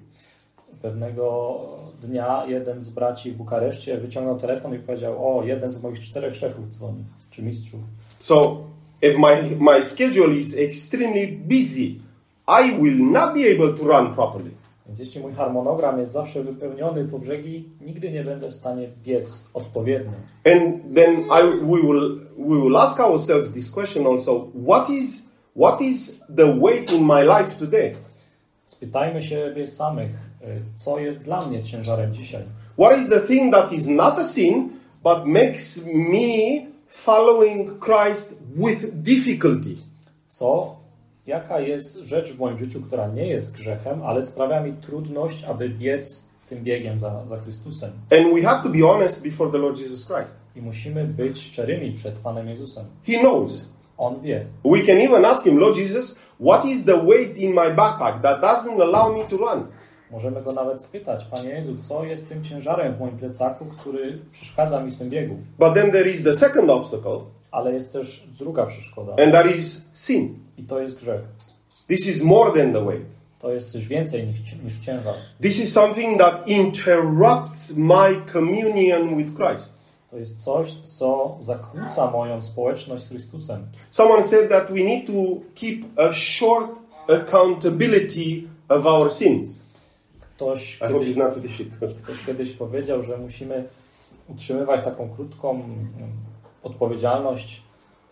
S2: Pewnego dnia jeden z braci w Bukareszcie wyciągnął telefon i powiedział, o, jeden z moich czterech szefów dzwoni, czy mistrzów.
S1: So, if my, my schedule is extremely busy, I will not be able to run properly.
S2: Więc jeśli mój harmonogram jest zawsze wypełniony po brzegi, nigdy nie będę w stanie biec odpowiednio.
S1: And then I, we will we will ask ourselves this question also: What is what is the weight in my life today?
S2: Spytajmy siebie samych, co jest dla mnie ciężarem dzisiaj.
S1: What is the thing that is not a sin but makes me following Christ with difficulty?
S2: Co, jaka jest rzecz w moim życiu, która nie jest grzechem, ale sprawia mi trudność, aby biec tym biegiem za, za Chrystusem.
S1: And we have to be honest before the Lord Jesus Christ.
S2: I musimy być szczerymi przed Panem Jezusem.
S1: He knows.
S2: On wie.
S1: We can even ask him, Lord Jesus, what is the weight in my backpack that doesn't allow me to run?
S2: Możemy go nawet spytać, Panie Jezu, co jest tym ciężarem w moim plecaku, który przeszkadza mi w tym biegu.
S1: But then there is the second obstacle,
S2: Ale jest też druga przeszkoda.
S1: and that is sin.
S2: I to jest grzech.
S1: This is more than the weight.
S2: To jest coś więcej niż, niż ciężar.
S1: This is something that interrupts my communion with Christ.
S2: To jest coś, co zakłóca moją społeczność z Chrystusem.
S1: Someone said that we need to keep a short accountability of our sins.
S2: Ktoś
S1: I hope
S2: kiedyś,
S1: it's not too difficult.
S2: ktoś kiedyś powiedział, że musimy utrzymywać taką krótką mm, odpowiedzialność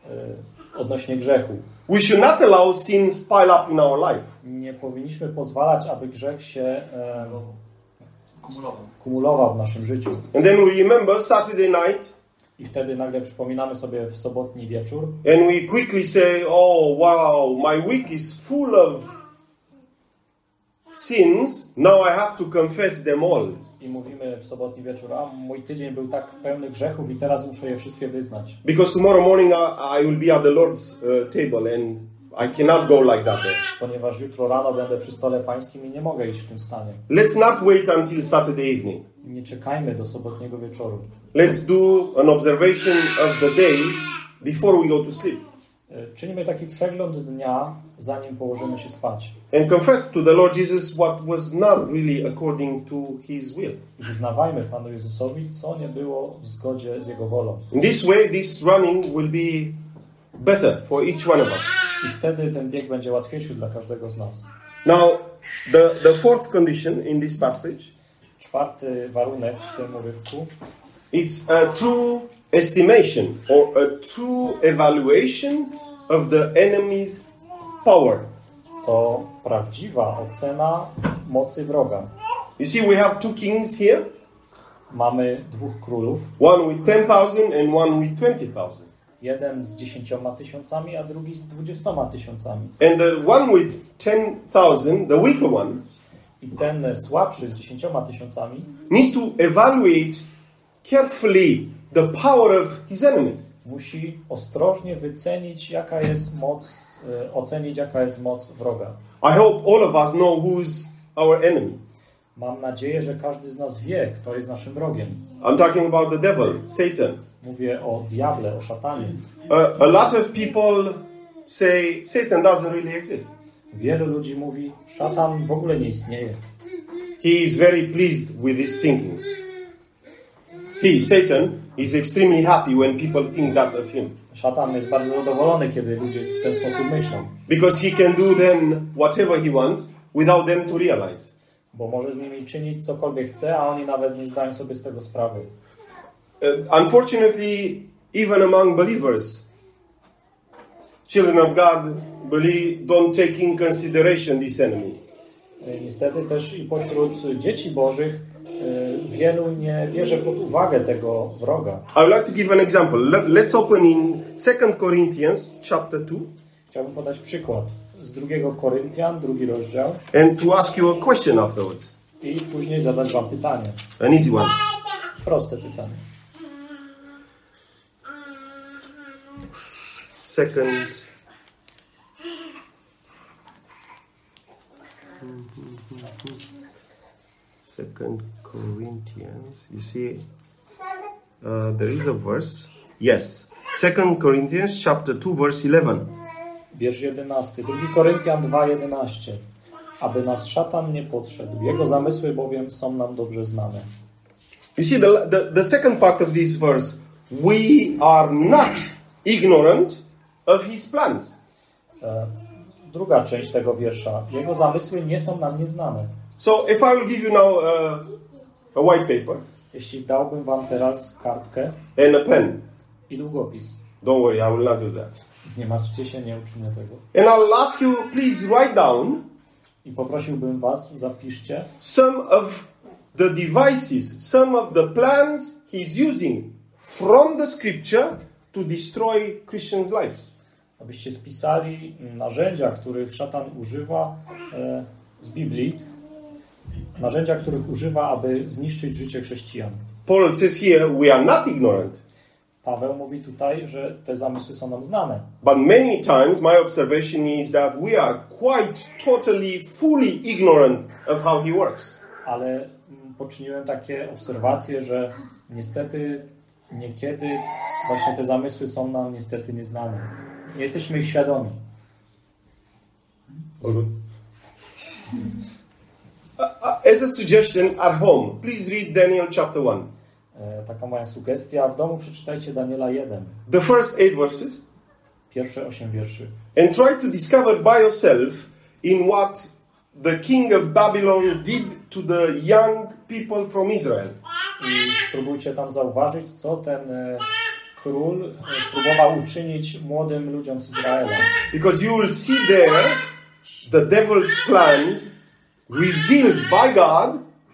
S2: y, odnośnie grzechu.
S1: We should not allow sins pile up in our life.
S2: Nie powinniśmy pozwalać, aby grzech się e, kumulował. kumulował w naszym życiu.
S1: And then we remember Saturday night.
S2: I wtedy nagle przypominamy sobie w sobotni wieczór.
S1: And we quickly say, oh wow, my week is full of sins. Now I have to confess them all.
S2: I mówimy w sobotni wieczór, a mój tydzień był tak pełny grzechów i teraz muszę je wszystkie wyznać.
S1: Because tomorrow morning I, I will be at the Lord's uh, table and I cannot go like that.
S2: Ponieważ jutro rano będę przy stole pańskim i nie mogę iść w tym stanie.
S1: Let's not wait until Saturday evening.
S2: Nie czekajmy do sobotniego wieczoru.
S1: Let's do an observation of the day before we go to sleep.
S2: Czynimy taki przegląd dnia, zanim położymy się spać.
S1: And confess to the Lord Jesus what was not really according to His will.
S2: I wyznawajmy Panu Jezusowi, co nie było w zgodzie z Jego wolą.
S1: In this way, this running will be better for each one of us.
S2: I wtedy ten bieg będzie łatwiejszy dla każdego z nas.
S1: Now, the, the fourth condition in this passage,
S2: czwarty warunek w tym urywku,
S1: it's a true estimation or a true evaluation of the enemy's power.
S2: To prawdziwa ocena mocy wroga.
S1: You see, we have two kings here.
S2: Mamy dwóch królów.
S1: One with ten thousand and one with twenty thousand.
S2: Jeden z dziesięcioma tysiącami, a drugi z dwudziestoma tysiącami.
S1: And the one with ten thousand, the weaker one,
S2: I ten słabszy z dziesięcioma tysiącami
S1: needs to evaluate carefully the power of his enemy.
S2: Musi ostrożnie wycenić, jaka jest moc, e, ocenić, jaka jest moc wroga.
S1: I hope all of us know who's our enemy.
S2: Mam nadzieję, że każdy z nas wie, kto jest naszym wrogiem.
S1: I'm talking about the devil, Satan.
S2: Mówię o diable, o szatanie.
S1: Uh, a lot of people say Satan doesn't really exist.
S2: Wielu ludzi mówi, szatan w ogóle nie istnieje.
S1: He is very pleased with this thinking. He, Satan, is extremely happy when people think that of him.
S2: Szatan jest bardzo zadowolony, kiedy ludzie w ten sposób myślą.
S1: Because he can do then whatever he wants without them to realize.
S2: Bo może z nimi czynić cokolwiek chce, a oni nawet nie zdają sobie z tego sprawy.
S1: Uh, unfortunately, even among believers, children of God believe, don't take in consideration this enemy.
S2: Niestety też i pośród dzieci bożych wielu nie bierze pod uwagę tego wroga.
S1: I would like to give an example. Let's open in Second Corinthians chapter two.
S2: Chciałbym podać przykład z drugiego Koryntian, drugi rozdział.
S1: And to ask you a question afterwards.
S2: I później zadać wam pytanie.
S1: An easy one.
S2: Proste pytanie.
S1: Second. Second Corinthians. You see, uh, there is a verse. Yes. Second Corinthians chapter two, verse eleven.
S2: Wiersz jedenasty. drugi Koryntian dwa jedenaście. Aby nas szatan nie podszedł. Jego zamysły bowiem są nam dobrze znane.
S1: You see, the, the, the second part of this verse. We are not ignorant of his plans.
S2: E, druga część tego wiersza. Jego zamysły nie są nam nieznane.
S1: So if I will give you now uh, a white paper.
S2: Jeśli dałbym wam teraz kartkę
S1: and a pen.
S2: I długopis.
S1: Don't worry, I will not do that.
S2: Nie martwcie się, nie uczynię tego.
S1: And I'll ask you, please write down.
S2: I poprosiłbym was, zapiszcie.
S1: Some of the devices, some of the plans he's using from the scripture to destroy Christians' lives.
S2: Abyście spisali narzędzia, których szatan używa e, z Biblii. Narzędzia, których używa, aby zniszczyć życie chrześcijan.
S1: Paul says here, we are not ignorant.
S2: Paweł mówi tutaj, że te zamysły są nam znane.
S1: But many times my observation is that we are quite totally, fully ignorant of how he works.
S2: Ale poczyniłem takie obserwacje, że niestety niekiedy właśnie te zamysły są nam niestety nieznane. Nie jesteśmy ich świadomi.
S1: As a suggestion at home, please read Daniel chapter one.
S2: Taka moja sugestia. W domu przeczytajcie Daniela jeden.
S1: The first eight verses.
S2: Pierwsze osiem wierszy.
S1: And try to discover by yourself in what the king of Babylon did to the young people from Israel.
S2: I spróbujcie tam zauważyć, co ten król próbował uczynić młodym ludziom z Izraela.
S1: Because you will see there the devil's plans revealed by God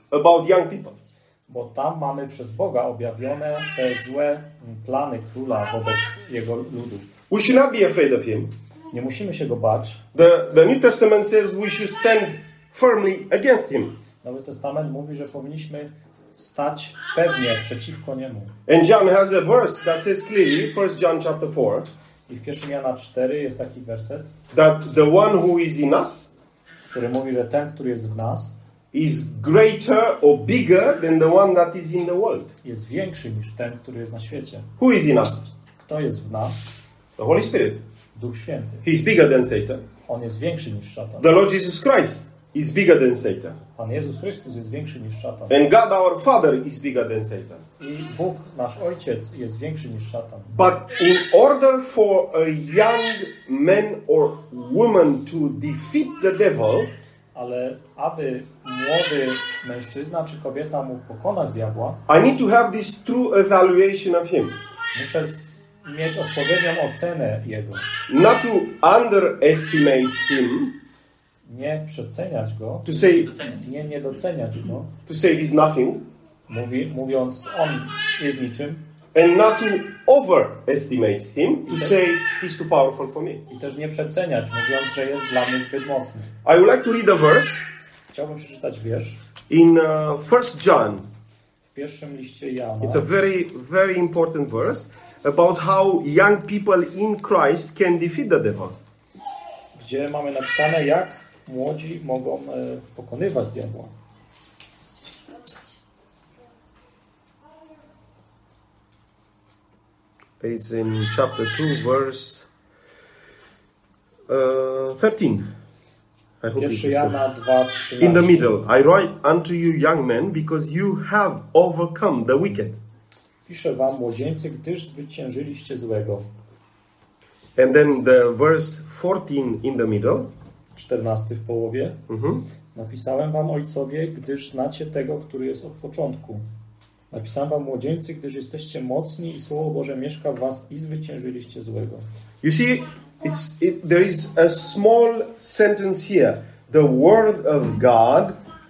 S1: about young people.
S2: Bo tam mamy przez Boga objawione te złe plany króla wobec jego ludu.
S1: We should not be afraid of him.
S2: Nie musimy się go bać.
S1: The, the New Testament says we should stand firmly against him.
S2: Nowy Testament mówi, że powinniśmy stać pewnie przeciwko niemu.
S1: And John has a verse that says clearly, First John chapter four,
S2: I w pierwszym Jana cztery jest taki werset,
S1: that the one who is in us
S2: który mówi, że ten, który jest w nas,
S1: is greater or bigger than the one that is in the world.
S2: jest większy niż ten, który jest na świecie.
S1: Who is in us?
S2: Kto jest w nas?
S1: The Holy Spirit.
S2: Duch Święty.
S1: He's bigger than Satan.
S2: On jest większy niż szatan.
S1: The Lord Jesus Christ is bigger than Satan.
S2: Pan Jezus Chrystus jest większy niż szatan.
S1: And God our Father is bigger than Satan.
S2: I Bóg, nasz Ojciec, jest większy niż szatan.
S1: But in order for a young man or woman to defeat the devil,
S2: Ale aby młody mężczyzna czy kobieta mógł pokonać diabła,
S1: I need to have this true evaluation of him.
S2: muszę z- mieć odpowiednią ocenę jego.
S1: Not to underestimate him,
S2: Nie przeceniać go,
S1: to say
S2: nie niedoceniać go,
S1: to say he's nothing,
S2: mówi, mówiąc on jest niczym,
S1: and not to overestimate him, to say he's too powerful for me.
S2: i też nie przeceniać, mówiąc, że jest dla mnie zbyt mocny.
S1: I would like to read a verse
S2: Chciałbym przeczytać wiersz
S1: in uh, First John.
S2: w pierwszym liście Jana.
S1: It's a very, very important verse about how young people in Christ can defeat the devil.
S2: Gdzie mamy napisane, jak młodzi mogą e, pokonywać diabła.
S1: It's in chapter two, verse uh, thirteen. I hope it's
S2: Pierwszy
S1: the
S2: Jana
S1: same.
S2: dwa
S1: In the
S2: trzynaście.
S1: middle, I write unto you young men, because you have overcome the wicked.
S2: Piszę wam, młodzieńcy, gdyż zwyciężyliście złego.
S1: And then the verse fourteen in the middle.
S2: czternasty w połowie.
S1: Mhm.
S2: Napisałem wam, ojcowie, gdyż znacie tego, który jest od początku. Napisałem wam, młodzieńcy, gdyż jesteście mocni i Słowo Boże mieszka w was i zwyciężyliście złego.
S1: You see, it's it, there is a small sentence here. The word of God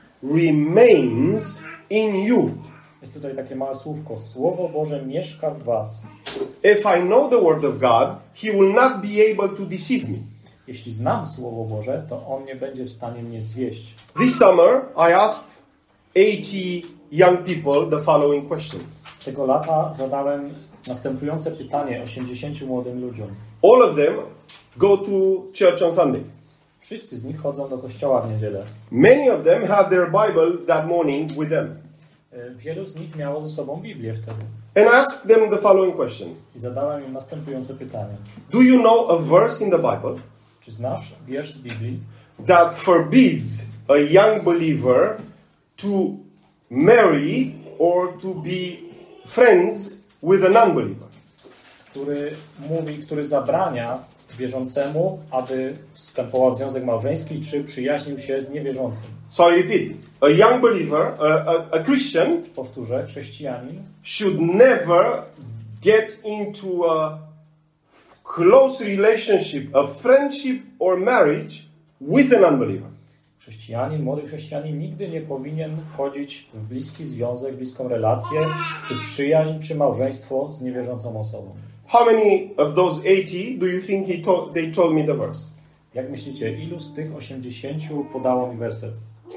S1: remains in you.
S2: Jest tutaj takie małe słówko. Słowo Boże mieszka w was.
S1: If I know the word of God, He will not be able to deceive me.
S2: Jeśli znam Słowo Boże, to On nie będzie w stanie mnie zwieść.
S1: This summer, I asked eighty young people the following question.
S2: Tego lata zadałem następujące pytanie osiemdziesięciu młodym ludziom.
S1: All of them go to church on Sunday.
S2: Wszyscy z nich chodzą do kościoła w niedzielę.
S1: Many of them had their Bible that morning with them.
S2: E, Wielu z nich miało ze sobą Biblię wtedy.
S1: And I asked them the following question.
S2: I zadałem im następujące pytanie.
S1: Do you know a verse in the Bible
S2: Czy znasz wiersz z Biblii,
S1: that forbids a young believer to marry or to be friends with a non-believer?
S2: który mówi, który zabrania wierzącemu, aby wstępował w związek małżeński, czy przyjaźnił się z niewierzącym?
S1: So I repeat. A young believer, a, a, a Christian,
S2: Powtórzę, chrześcijanin
S1: should never get into a close relationship, a friendship or marriage with an unbeliever.
S2: Chrześcijanin, młody chrześcijanin nigdy nie powinien wchodzić w bliski związek, bliską relację, czy przyjaźń, czy małżeństwo z niewierzącą osobą.
S1: How many of those eighty do you think he told, they told me the verse?
S2: Jak myślicie, ilu z tych osiemdziesięciu podało mi werset?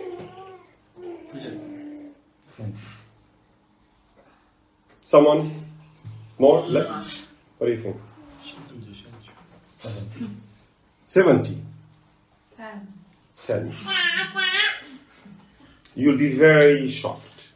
S1: Someone? More? Less? What do you think?
S2: siedemdziesiąt.
S1: seventy.
S4: Ten.
S1: ten. You'll be very shocked.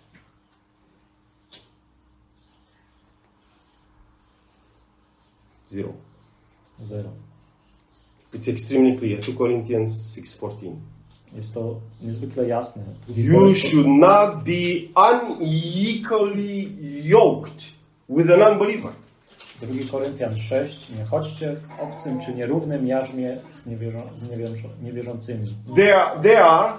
S1: Zero.
S2: Zero.
S1: It's extremely clear. two Corinthians six fourteen.
S2: Jest to niezwykle jasne. Drugi
S1: You
S2: Koryntian-
S1: should not be unequally yoked with an unbeliever.
S2: Drugi Koryntian sześć. Nie chodźcie w obcym czy nierównym jarzmie z, niewierzą, z niewierzą, niewierzącymi.
S1: They are, they are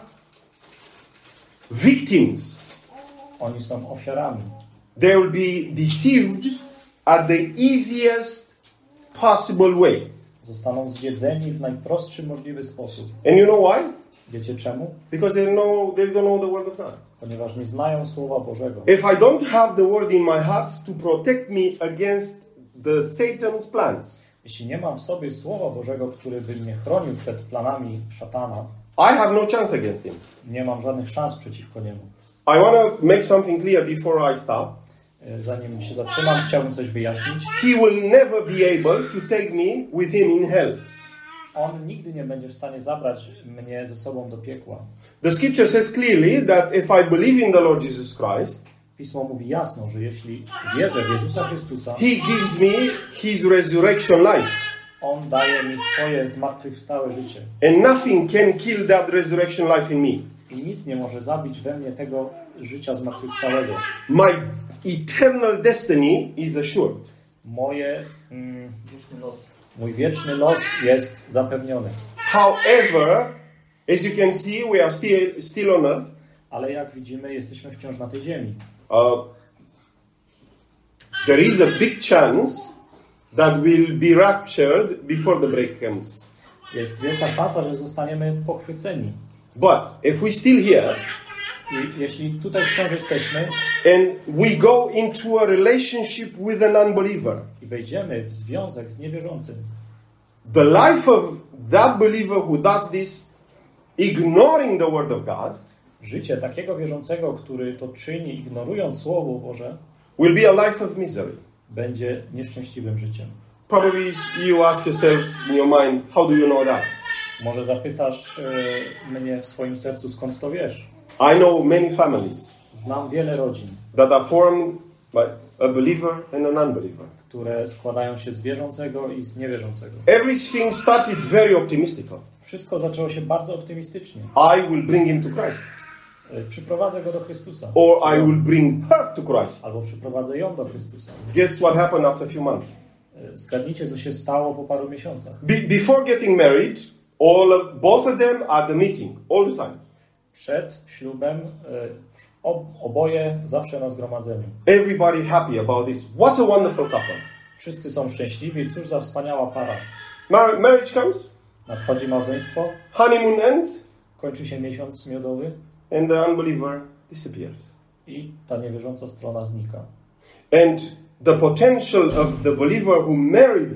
S1: victims.
S2: Oni są ofiarami.
S1: They will be deceived at the easiest possible way.
S2: Zostaną zwiedzeni w najprostszy możliwy sposób.
S1: And you know why?
S2: Wiecie czemu?
S1: Because they know they don't know the word of God.
S2: Ponieważ nie znają Słowa Bożego.
S1: If I don't have the word in my heart to protect me against the Satan's plans,
S2: Jeśli nie mam w sobie Słowa Bożego, który by mnie chronił przed planami szatana,
S1: I have no chance against him.
S2: nie mam żadnych szans przeciwko niemu.
S1: I want to make something clear before I stop.
S2: Zanim się zatrzymam, chciałbym coś wyjaśnić.
S1: He will never be able to take me with him in hell.
S2: On nigdy nie będzie w stanie zabrać mnie ze sobą do piekła.
S1: The scripture says clearly that if I believe in the Lord Jesus Christ,
S2: Pismo mówi jasno, że jeśli wierzę w Jezusa Chrystusa,
S1: He gives me His resurrection life.
S2: On daje mi swoje zmartwychwstałe życie.
S1: And nothing can kill that resurrection life in me.
S2: I nic nie może zabić we mnie tego życia zmartwychwstałego.
S1: My eternal destiny is assured.
S2: Moje, mm, mój wieczny los jest zapewniony.
S1: However, as you can see, we are still, still on earth.
S2: Ale jak widzimy, jesteśmy wciąż na tej ziemi.
S1: Uh, there is a big chance that we'll be raptured before the break comes.
S2: Jest wielka szansa, że zostaniemy pochwyceni.
S1: But if we still here,
S2: I jeśli tutaj wciąż jesteśmy
S1: and we go into a relationship with an unbeliever,
S2: i wejdziemy w związek z niewierzącym,
S1: the life of that believer who does this, ignoring the word of God,
S2: życie takiego wierzącego, który to czyni, ignorując Słowo Boże,
S1: will be a life of misery.
S2: będzie nieszczęśliwym życiem.
S1: Probably you ask yourselves in your mind, how do you know that?
S2: Może zapytasz e, mnie w swoim sercu, skąd to wiesz?
S1: I know many families
S2: Znam wiele rodzin,
S1: that are formed by a believer and an unbeliever.
S2: które składają się z wierzącego i z niewierzącego.
S1: Everything started very optimistic.
S2: Wszystko zaczęło się bardzo optymistycznie.
S1: I will bring him to Christ.
S2: E, Przyprowadzę go do Chrystusa.
S1: Or I will bring her to Christ.
S2: Albo przyprowadzę ją do Chrystusa.
S1: Guess what happened after a few months?
S2: E, Zgadnijcie, co się stało po paru miesiącach.
S1: Be- before getting married, all of, both of them at the meeting, all the time.
S2: Przed ślubem e, w- ob- oboje zawsze na zgromadzeniu.
S1: Everybody happy about this. What a wonderful couple.
S2: Wszyscy są szczęśliwi, cóż za wspaniała para.
S1: Mar- marriage comes,
S2: Nadchodzi małżeństwo,
S1: honeymoon ends,
S2: kończy się miesiąc miodowy
S1: and the unbeliever disappears.
S2: i ta niewierząca strona znika.
S1: And the potential of the believer who married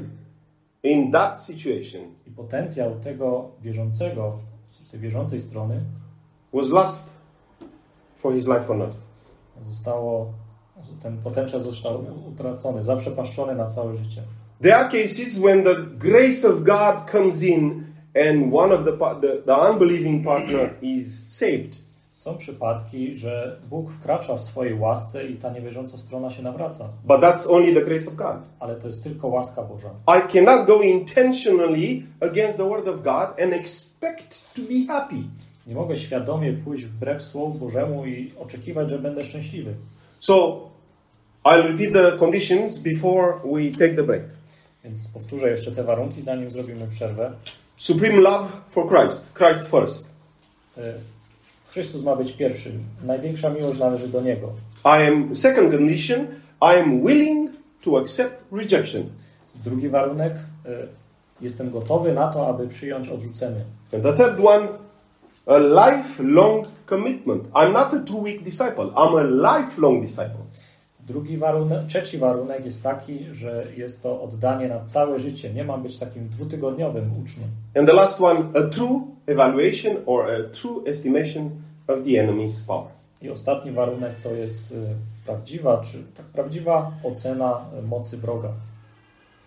S1: in that situation
S2: I potencjał tego wierzącego, z tej wierzącej strony
S1: was lost for his life on earth.
S2: zostało, ten potencjał został utracony, zaprzepaszczony na całe życie.
S1: There are cases when the grace of God comes in and one of the, pa- the, the unbelieving partner is saved.
S2: Są przypadki, że Bóg wkracza w swojej łasce i ta niewierząca strona się nawraca.
S1: But that's only the grace of God.
S2: Ale to jest tylko łaska Boża.
S1: I cannot go intentionally against the word of God and expect to be happy.
S2: Nie mogę świadomie pójść wbrew Słowu Bożemu i oczekiwać, że będę szczęśliwy.
S1: So I'll repeat the conditions before we take the break.
S2: Więc powtórzę jeszcze te warunki, zanim zrobimy przerwę.
S1: Supreme love for Christ. Christ first.
S2: Y, Chrystus ma być pierwszym. Największa miłość należy do Niego.
S1: I am, second condition, I am willing to accept rejection.
S2: Drugi warunek, y, jestem gotowy na to, aby przyjąć odrzucenie.
S1: And the third one, a lifelong commitment. I'm not a two-week disciple. I'm a lifelong disciple.
S2: Drugi warunek, trzeci warunek jest taki, że jest to oddanie na całe życie. Nie mam być takim dwutygodniowym uczniem.
S1: And the last one, a true evaluation or a true estimation of the enemy's power.
S2: I ostatni warunek to jest y, prawdziwa, czy tak prawdziwa ocena y, mocy wroga.